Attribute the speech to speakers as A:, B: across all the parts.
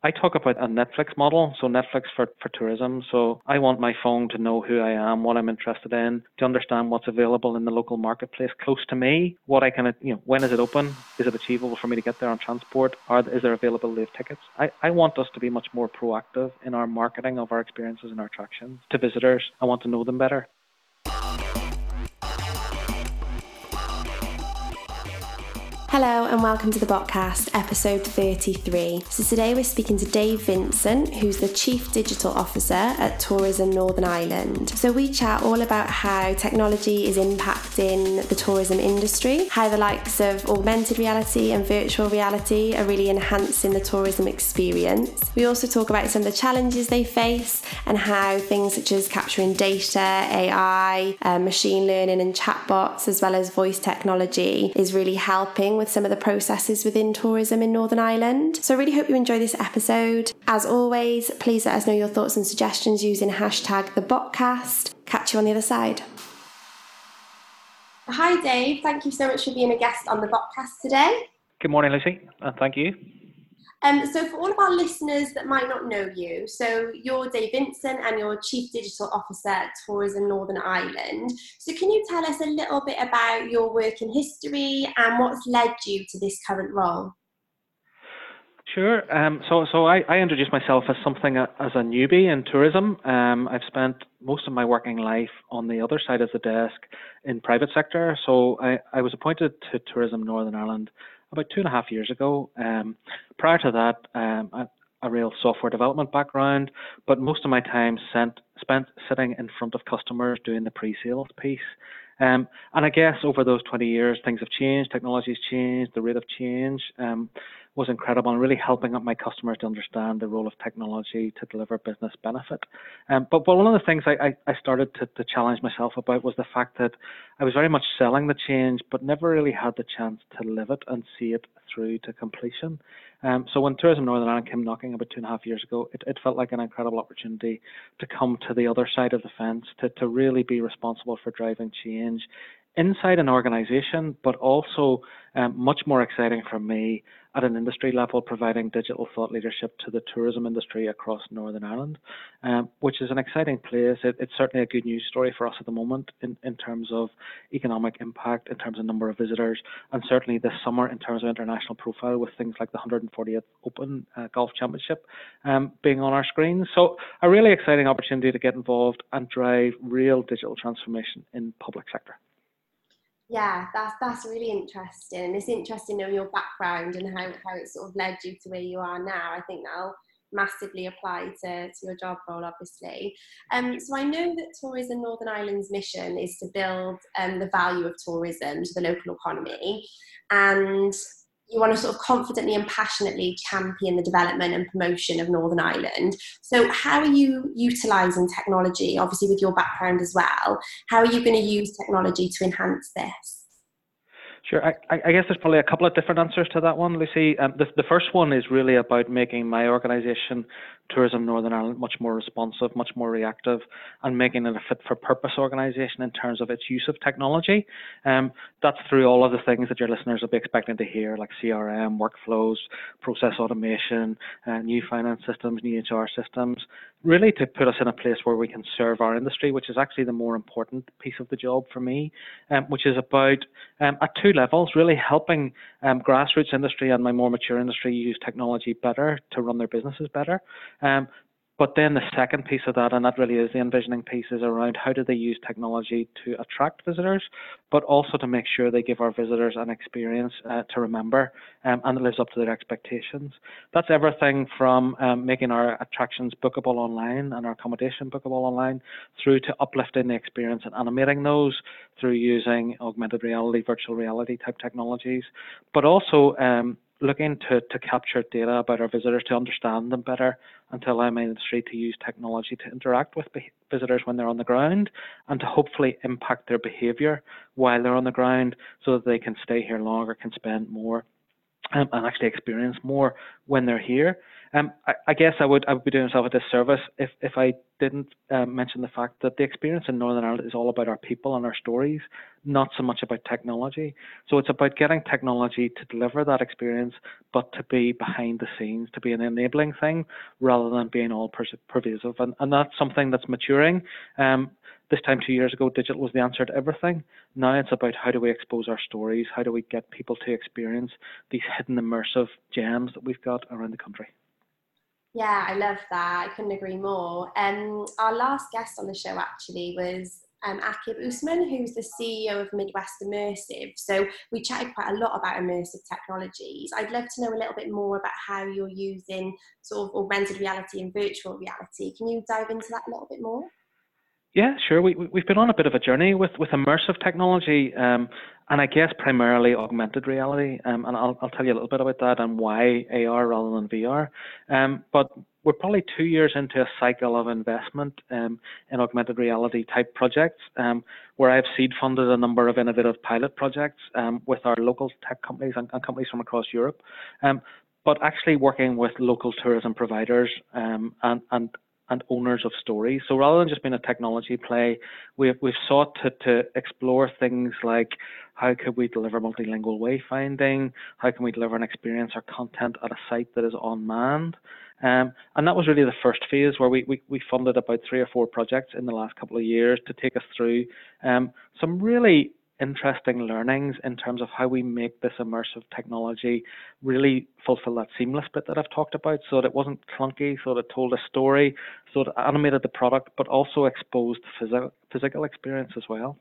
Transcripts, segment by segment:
A: I talk about a Netflix model, so Netflix for tourism. So I want my phone to know who I am, what I'm interested in, to understand what's available in the local marketplace close to me, what I can, when is it open? Is it achievable for me to get there on transport? Or is there availability of tickets? I want us to be much more proactive in our marketing of our experiences and our attractions to visitors. I want to know them better.
B: Hello and welcome to the podcast, episode 33. So today we're speaking to Dave Vincent, who's the Chief Digital Officer at Tourism Northern Ireland. So we chat all about how technology is impacting the tourism industry, how the likes of augmented reality and virtual reality are really enhancing the tourism experience. We also talk about some of the challenges they face and how things such as capturing data, AI, machine learning and chatbots, as well as voice technology is really helping with some of the processes within tourism in Northern Ireland. So I really hope you enjoy this episode. As always, please let us know your thoughts and suggestions using hashtag #TheBotcast. Catch you on the other side. Hi Dave, thank you so much for being a guest on the Botcast today.
A: Good morning, Lucy, and thank you.
B: So for all of our listeners that might not know you, so you're Dave Vincent and you're Chief Digital Officer at Tourism Northern Ireland. So can you tell us a little bit about your work in history and what's led you to this current role?
A: Sure. So I introduced myself as something as a newbie in tourism. I've spent most of my working life on the other side of the desk in private sector. So I was appointed to Tourism Northern Ireland about 2.5 years ago. Prior to that, a real software development background, but most of my time spent sitting in front of customers doing the pre-sales piece. And I guess over those 20 years, things have changed, technology's changed, the rate of change was incredible and really helping up my customers to understand the role of technology to deliver business benefit. But one of the things I started to challenge myself about was the fact that I was very much selling the change, but never really had the chance to live it and see it through to completion. So when Tourism Northern Ireland came knocking about 2.5 years ago, it felt like an incredible opportunity to come to the other side of the fence, to really be responsible for driving change inside an organisation, but also much more exciting for me at an industry level, providing digital thought leadership to the tourism industry across Northern Ireland, which is an exciting place. It's certainly a good news story for us at the moment in terms of economic impact, in terms of number of visitors, and certainly this summer in terms of international profile with things like the 140th Open Golf Championship being on our screens. So a really exciting opportunity to get involved and drive real digital transformation in public sector.
B: Yeah, that's really interesting. And it's interesting knowing your background and how it sort of led you to where you are now. I think that'll massively apply to your job role, obviously. So I know that Tourism Northern Ireland's mission is to build the value of tourism to the local economy. And you want to sort of confidently and passionately champion the development and promotion of Northern Ireland. So how are you utilising technology, obviously with your background as well? How are you going to use technology to enhance this?
A: Sure. I guess there's probably a couple of different answers to that one, Lucy. The first one is really about making my organisation, Tourism Northern Ireland, much more responsive, much more reactive, and making it a fit-for-purpose organisation in terms of its use of technology. That's through all of the things that your listeners will be expecting to hear, like CRM, workflows, process automation, new finance systems, new HR systems, really to put us in a place where we can serve our industry, which is actually the more important piece of the job for me, which is about at two levels, really helping grassroots industry and my more mature industry use technology better to run their businesses better. But then the second piece of that, and that really is the envisioning piece, is around how do they use technology to attract visitors, but also to make sure they give our visitors an experience to remember and it lives up to their expectations. That's everything from making our attractions bookable online and our accommodation bookable online through to uplifting the experience and animating those through using augmented reality, virtual reality type technologies, but also looking to capture data about our visitors to understand them better and to allow my industry to use technology to interact with visitors when they're on the ground and to hopefully impact their behaviour while they're on the ground so that they can stay here longer, can spend more and actually experience more when they're here. I guess I would be doing myself a disservice if I didn't mention the fact that the experience in Northern Ireland is all about our people and our stories, not so much about technology. So it's about getting technology to deliver that experience, but to be behind the scenes, to be an enabling thing rather than being all pervasive. And that's something that's maturing. This time 2 years ago, digital was the answer to everything. Now it's about how do we expose our stories, how do we get people to experience these hidden immersive gems that we've got around the country.
B: Yeah, I love that. I couldn't agree more. Our last guest on the show actually was Akib Usman, who's the CEO of Midwest Immersive. So we chatted quite a lot about immersive technologies. I'd love to know a little bit more about how you're using sort of augmented reality and virtual reality. Can you dive into that a little bit more?
A: Yeah, sure. We've been on a bit of a journey with immersive technology, and I guess primarily augmented reality. And I'll tell you a little bit about that and why AR rather than VR. But we're probably 2 years into a cycle of investment in augmented reality type projects, where I've seed funded a number of innovative pilot projects with our local tech companies and companies from across Europe. But actually working with local tourism providers and owners of stories. So rather than just being a technology play, we've sought to explore things like how could we deliver multilingual wayfinding, how can we deliver an experience or content at a site that is unmanned. And that was really the first phase where we funded about 3 or 4 projects in the last couple of years to take us through some really interesting learnings in terms of how we make this immersive technology really fulfill that seamless bit that I've talked about, so that it wasn't clunky, so that it told a story, so that it animated the product, but also exposed physical experience as well.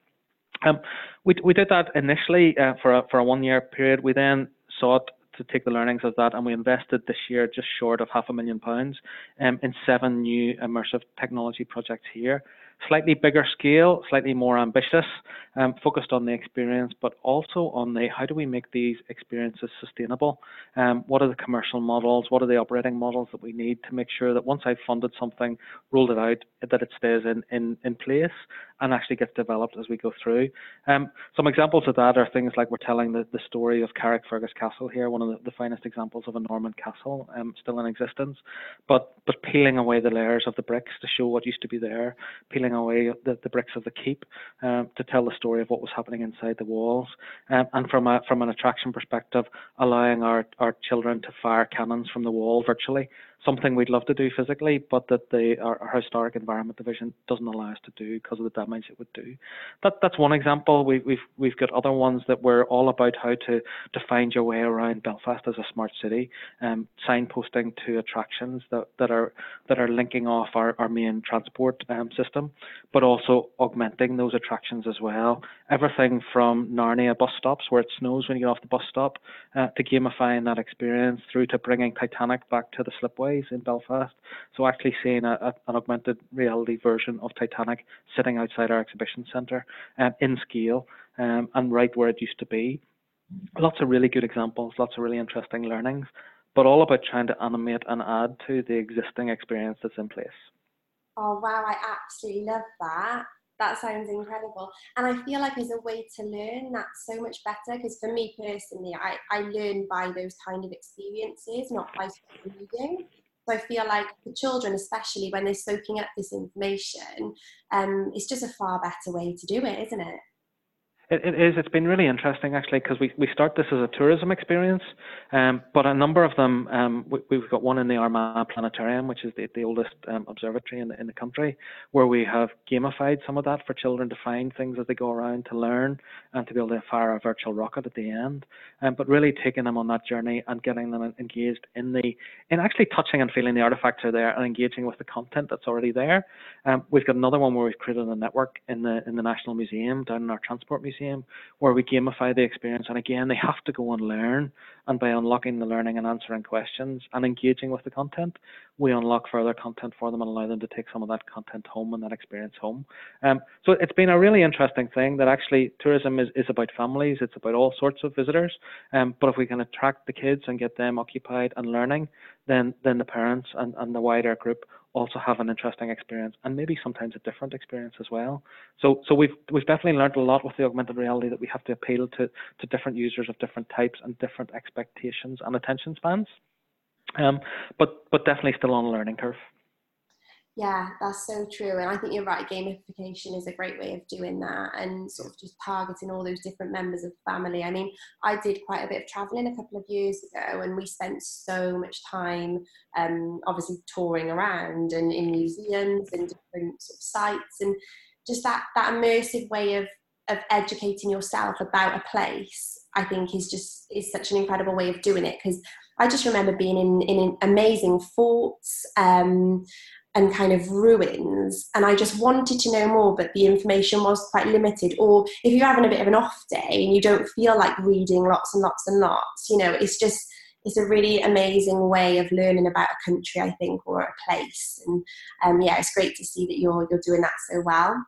A: We did that initially for a 1 year period. We then sought to take the learnings of that, and we invested this year just short of £500,000 in 7 new immersive technology projects here. Slightly bigger scale, slightly more ambitious, focused on the experience, but also on the how do we make these experiences sustainable? What are the commercial models? What are the operating models that we need to make sure that once I've funded something, rolled it out, that it stays in place and actually gets developed as we go through. Some examples of that are things like we're telling the story of Carrickfergus Castle here, one of the finest examples of a Norman castle still in existence, but peeling away the layers of the bricks to show what used to be there, peeling away the bricks of the keep to tell the story of what was happening inside the walls, and from an attraction perspective, allowing our children to fire cannons from the wall virtually, something we'd love to do physically, but that our historic environment division doesn't allow us to do because of the damage it would do. That's one example. We've got other ones that were all about how to find your way around Belfast as a smart city, signposting to attractions that are linking off our main transport system, but also augmenting those attractions as well. Everything from Narnia bus stops where it snows when you get off the bus stop, to gamifying that experience, through to bringing Titanic back to the slipways in Belfast. So actually seeing an augmented reality version of Titanic sitting outside our exhibition centre in scale and right where it used to be. Lots of really good examples, lots of really interesting learnings, but all about trying to animate and add to the existing experience that's in place.
B: Oh, wow, I absolutely love that. That sounds incredible. And I feel like as a way to learn, that's so much better, because for me personally, I learn by those kind of experiences, not by reading. So I feel like for children, especially when they're soaking up this information, it's just a far better way to do it, isn't it?
A: It is. It's been really interesting, actually, because we start this as a tourism experience, but a number of them, we've got one in the Armagh Planetarium, which is the oldest observatory in the country, where we have gamified some of that for children to find things as they go around, to learn, and to be able to fire a virtual rocket at the end. But really taking them on that journey and getting them engaged in actually touching and feeling the artifacts are there and engaging with the content that's already there. We've got another one where we've created a network in the National Museum, down in our Transport Museum, where we gamify the experience, and again they have to go and learn, and by unlocking the learning and answering questions and engaging with the content, we unlock further content for them and allow them to take some of that content home and that experience home. So it's been a really interesting thing that actually tourism is about families, it's about all sorts of visitors, but if we can attract the kids and get them occupied and learning, then the parents and the wider group also have an interesting experience, and maybe sometimes a different experience as well. So we've definitely learned a lot with the augmented reality, that we have to appeal to different users of different types and different expectations and attention spans. But definitely still on a learning curve.
B: Yeah, that's so true. And I think you're right. Gamification is a great way of doing that and sort of just targeting all those different members of family. I mean, I did quite a bit of traveling a couple of years ago and we spent so much time obviously touring around and in museums and different sort of sites and just that immersive way of educating yourself about a place, I think is such an incredible way of doing it because I just remember being in amazing forts and kind of ruins, and I just wanted to know more, but the information was quite limited. Or if you're having a bit of an off day and you don't feel like reading lots and lots and lots, it's a really amazing way of learning about a country, I think, or a place. And yeah, it's great to see that you're doing that so well.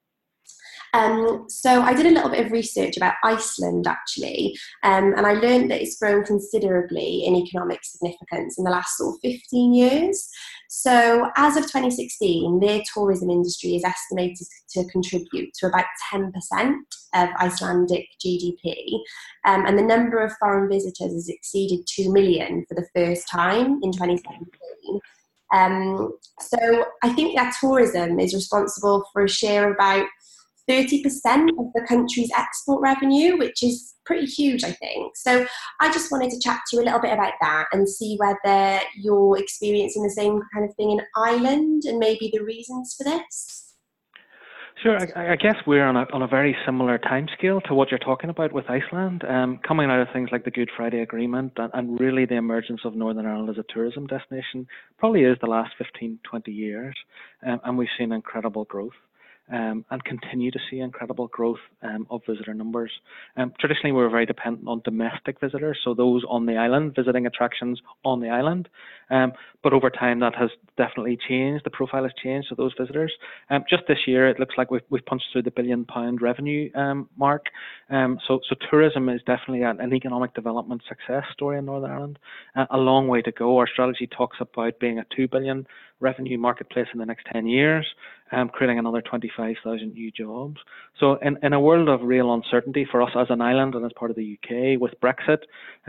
B: So I did a little bit of research about Iceland actually, and I learned that it's grown considerably in economic significance in the last sort of 15 years. So as of 2016, their tourism industry is estimated to contribute to about 10% of Icelandic GDP, and the number of foreign visitors has exceeded 2 million for the first time in 2017. So I think that tourism is responsible for a share of about 30% of the country's export revenue, which is pretty huge, I think. So I just wanted to chat to you a little bit about that and see whether you're experiencing the same kind of thing in Ireland and maybe the reasons for this.
A: Sure, I guess we're on a very similar timescale to what you're talking about with Iceland, coming out of things like the Good Friday Agreement and really the emergence of Northern Ireland as a tourism destination probably is the last 15, 20 years, and we've seen incredible growth. And continue to see incredible growth of visitor numbers. Traditionally, we were very dependent on domestic visitors, so those on the island, visiting attractions on the island. But over time, that has definitely changed. The profile has changed to those visitors. Just this year, it looks like we've punched through the £1 billion revenue mark. So tourism is definitely an economic development success story in Northern Ireland. A long way to go. Our strategy talks about being a £2 billion revenue marketplace in the next 10 years, creating another 25,000 new jobs. So in a world of real uncertainty for us as an island and as part of the UK with Brexit,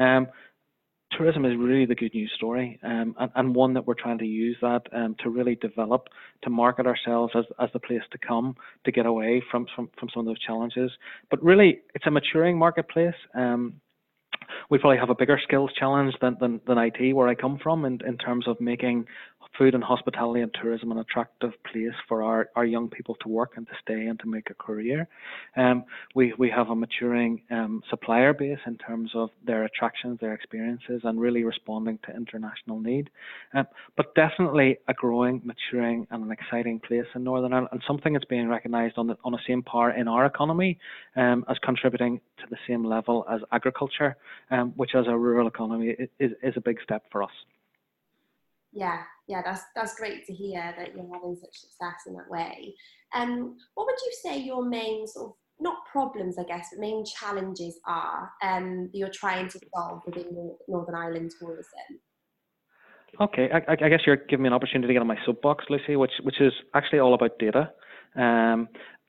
A: tourism is really the good news story, and one that we're trying to use that to really develop, to market ourselves as the place to come, to get away from some of those challenges. But really, it's a maturing marketplace. We probably have a bigger skills challenge than IT, where I come from, in terms of making food and hospitality and tourism an attractive place for our young people to work and to stay and to make a career. We have a maturing supplier base in terms of their attractions, their experiences, and really responding to international need. But definitely a growing, maturing, and an exciting place in Northern Ireland, and something that's being recognised on the same par in our economy, as contributing to the same level as agriculture, which as a rural economy is a big step for us.
B: Yeah, that's great to hear that you're having such success in that way. What would you say your main sort of, not problems, I guess, but main challenges are that you're trying to solve within Northern Ireland tourism?
A: Okay, I guess you're giving me an opportunity to get on my soapbox, Lucy, which is actually all about data. And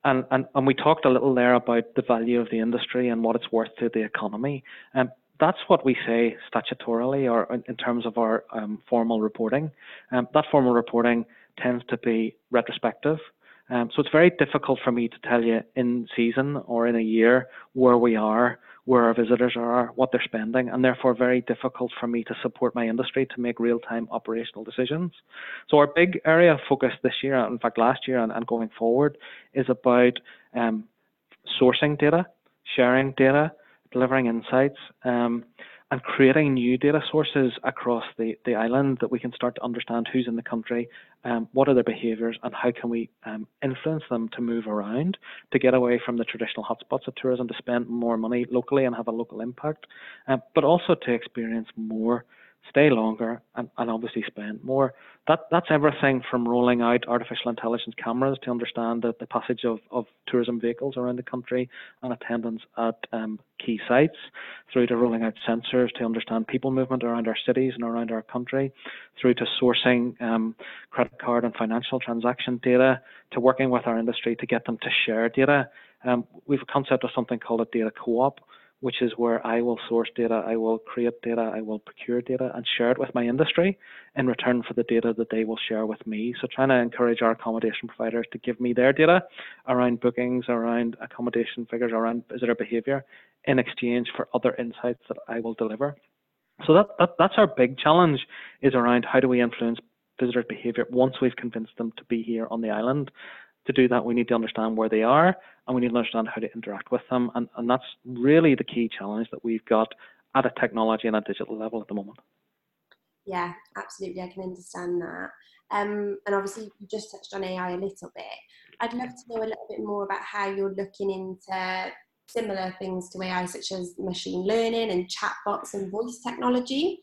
A: we talked a little there about the value of the industry and what it's worth to the economy. That's what we say statutorily, or in terms of our formal reporting. That formal reporting tends to be retrospective. So it's very difficult for me to tell you in season or in a year where we are, where our visitors are, what they're spending, and therefore very difficult for me to support my industry to make real-time operational decisions. So our big area of focus this year, in fact last year and going forward, is about sourcing data, sharing data, delivering insights, and creating new data sources across the island that we can start to understand who's in the country, what are their behaviours, and how can we influence them to move around, to get away from the traditional hotspots of tourism, to spend more money locally and have a local impact, but also to experience more, stay longer, and obviously spend more. That's everything from rolling out artificial intelligence cameras to understand the passage of tourism vehicles around the country and attendance at key sites, through to rolling out sensors to understand people movement around our cities and around our country, through to sourcing credit card and financial transaction data, to working with our industry to get them to share data. We've a concept of something called a data co-op, which is where I will source data, I will create data, I will procure data and share it with my industry in return for the data that they will share with me. So trying to encourage our accommodation providers to give me their data around bookings, around accommodation figures, around visitor behaviour in exchange for other insights that I will deliver. So that's our big challenge, is around how do we influence visitors' behaviour once we've convinced them to be here on the island. To do that, we need to understand where they are, and we need to understand how to interact with them. And that's really the key challenge that we've got at a technology and a digital level at the moment.
B: Yeah, absolutely. I can understand that. And obviously, you just touched on AI a little bit. I'd love to know a little bit more about how you're looking into similar things to AI, such as machine learning and chatbots and voice technology.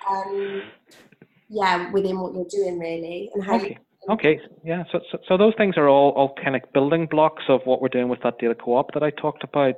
B: Within what you're doing, really, and how you.
A: Okay, yeah. So those things are all kind of building blocks of what we're doing with that data co-op that I talked about.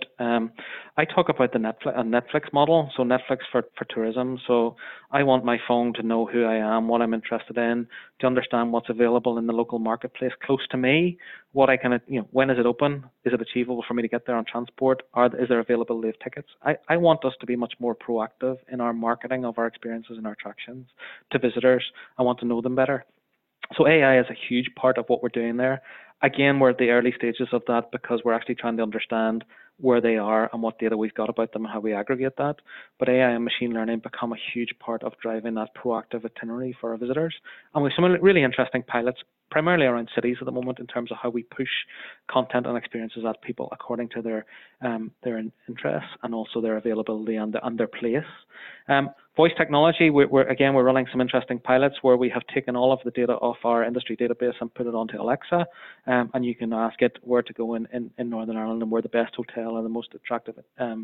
A: I talk about the Netflix model, so Netflix for tourism. So I want my phone to know who I am, what I'm interested in, to understand what's available in the local marketplace close to me, what I can, when is it open? Is it achievable for me to get there on transport? Is there availability of tickets? I want us to be much more proactive in our marketing of our experiences and our attractions to visitors. I want to know them better. So AI is a huge part of what we're doing there. Again, we're at the early stages of that because we're actually trying to understand where they are and what data we've got about them and how we aggregate that. But AI and machine learning become a huge part of driving that proactive itinerary for our visitors. And we have some really interesting pilots, primarily around cities at the moment, in terms of how we push content and experiences at people according to their interests and also their availability and their place. Voice technology, we're running some interesting pilots where we have taken all of the data off our industry database and put it onto Alexa, and you can ask it where to go in Northern Ireland and where the best hotel and the most attractive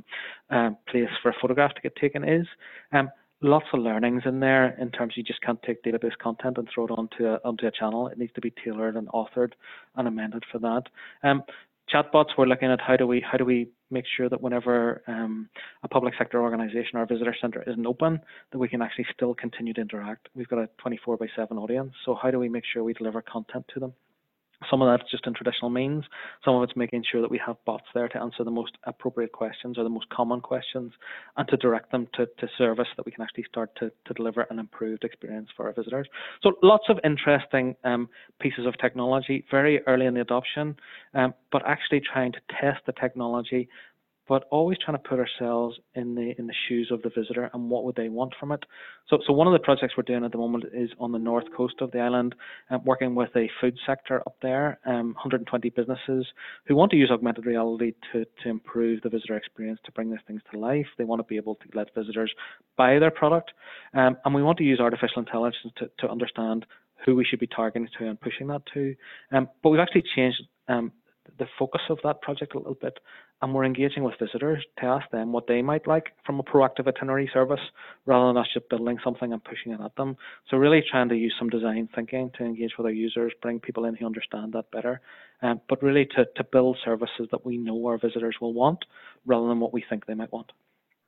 A: place for a photograph to get taken is. Lots of learnings in there in terms you just can't take database content and throw it onto a channel. It needs to be tailored and authored and amended for that. Chatbots, we're looking at how do we make sure that whenever a public sector organisation or a visitor centre isn't open, that we can actually still continue to interact. We've got a 24/7 audience, so how do we make sure we deliver content to them? Some of that's just in traditional means. Some of it's making sure that we have bots there to answer the most appropriate questions or the most common questions and to direct them to service that we can actually start to deliver an improved experience for our visitors. So lots of interesting pieces of technology, very early in the adoption, but actually trying to test the technology, but always trying to put ourselves in the shoes of the visitor and what would they want from it. So one of the projects we're doing at the moment is on the north coast of the island, working with a food sector up there, 120 businesses who want to use augmented reality to improve the visitor experience, to bring these things to life. They want to be able to let visitors buy their product, and we want to use artificial intelligence to understand who we should be targeting to and pushing that to. But we've actually changed the focus of that project a little bit, and we're engaging with visitors to ask them what they might like from a proactive itinerary service rather than us just building something and pushing it at them. So really trying to use some design thinking to engage with our users, bring people in who understand that better, but really to build services that we know our visitors will want rather than what we think they might want.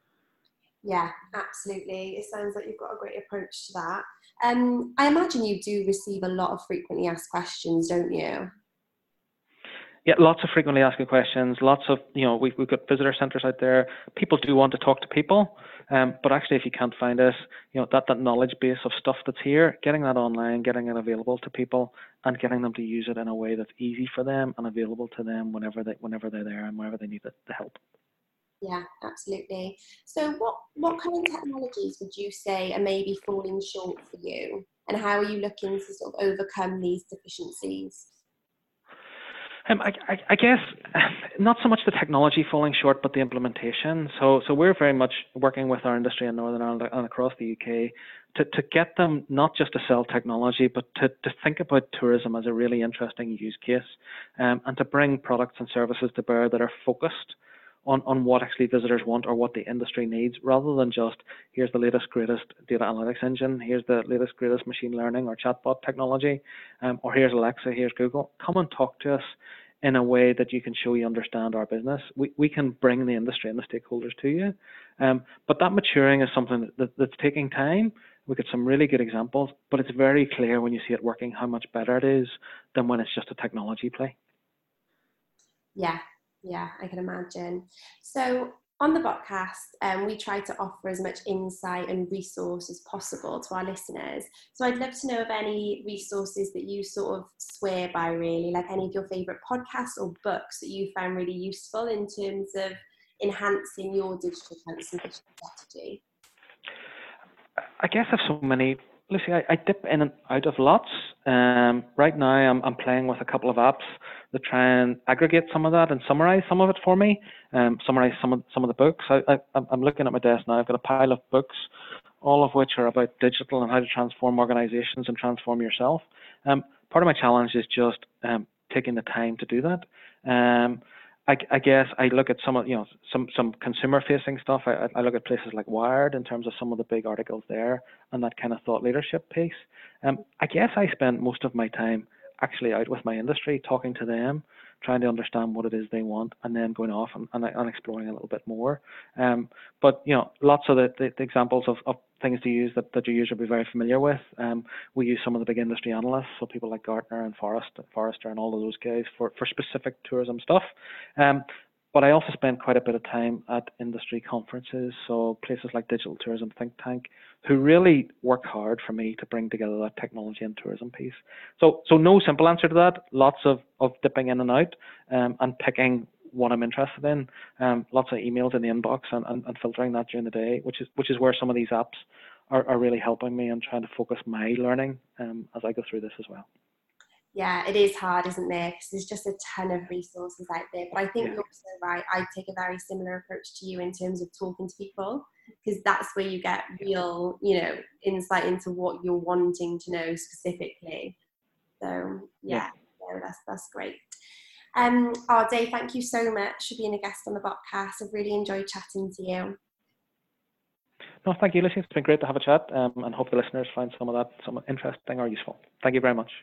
B: Yeah, absolutely. It sounds like you've got a great approach to that. I imagine you do receive a lot of frequently asked questions, don't you?
A: Yeah, lots of frequently asked questions, lots of, we've got visitor centres out there. People do want to talk to people, but actually if you can't find it, that knowledge base of stuff that's here, getting that online, getting it available to people and getting them to use it in a way that's easy for them and available to them whenever they're there and whenever they need the help.
B: Yeah, absolutely. So what kind of technologies would you say are maybe falling short for you? And how are you looking to sort of overcome these deficiencies?
A: I guess not so much the technology falling short, but the implementation. So we're very much working with our industry in Northern Ireland and across the UK to get them not just to sell technology, but to think about tourism as a really interesting use case, and to bring products and services to bear that are focused on what actually visitors want or what the industry needs, rather than just here's the latest, greatest data analytics engine, here's the latest, greatest machine learning or chatbot technology, or here's Alexa, here's Google. Come and talk to us in a way that you can show you understand our business. We can bring the industry and the stakeholders to you. But that maturing is something that's taking time. We get some really good examples, but it's very clear when you see it working how much better it is than when it's just a technology play.
B: Yeah, I can imagine. So On the podcast, we try to offer as much insight and resource as possible to our listeners. So I'd love to know of any resources that you sort of swear by, really, like any of your favourite podcasts or books that you found really useful in terms of enhancing your digital transformation strategy.
A: I guess I have so many. Lucy, I dip in and out of lots. Right now, I'm playing with a couple of apps that try and aggregate some of that and summarize some of it for me. Summarize some of the books. I'm looking at my desk now. I've got a pile of books, all of which are about digital and how to transform organizations and transform yourself. Part of my challenge is just taking the time to do that. I guess I look at some consumer facing stuff. I look at places like Wired in terms of some of the big articles there and that kind of thought leadership piece. I guess I spend most of my time actually out with my industry, talking to them, trying to understand what it is they want, and then going off and exploring a little bit more. But lots of the examples of things to use that your user will be very familiar with. We use some of the big industry analysts, so people like Gartner and Forrester and all of those guys for specific tourism stuff. But I also spend quite a bit of time at industry conferences, so places like Digital Tourism Think Tank, who really work hard for me to bring together that technology and tourism piece. So no simple answer to that. Lots of dipping in and out and picking what I'm interested in. Lots of emails in the inbox and filtering that during the day, which is where some of these apps are really helping me and trying to focus my learning as I go through this as well.
B: Yeah, it is hard, isn't there? Because there's just a ton of resources out there. But I think you're so right. I take a very similar approach to you in terms of talking to people, because that's where you get real, insight into what you're wanting to know specifically. So that's great. Dave, thank you so much for being a guest on the podcast. I've really enjoyed chatting to you.
A: No, thank you, Lucy. It's been great to have a chat, and hope the listeners find some of that somewhat interesting or useful. Thank you very much.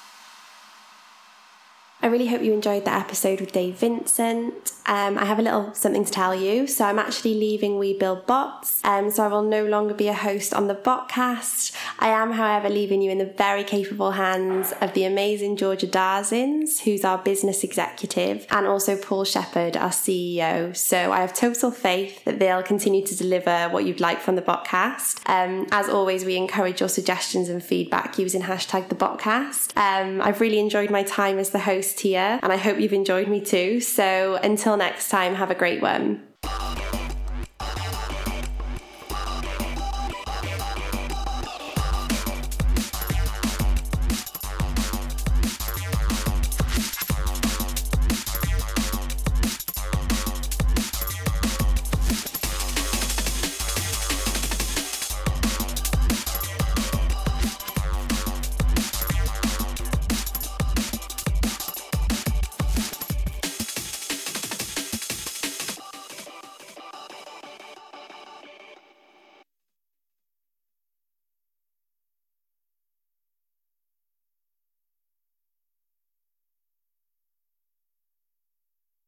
B: I really hope you enjoyed the episode with Dave Vincent. I have a little something to tell you. So I'm actually leaving We Build Bots. So I will no longer be a host on the Botcast. I am, however, leaving you in the very capable hands of the amazing Georgia Darzins, who's our business executive, and also Paul Shepherd, our CEO. So I have total faith that they'll continue to deliver what you'd like from the Botcast. As always, we encourage your suggestions and feedback using #TheBotcast. I've really enjoyed my time as the host here, and I hope you've enjoyed me too. So until next time, have a great one.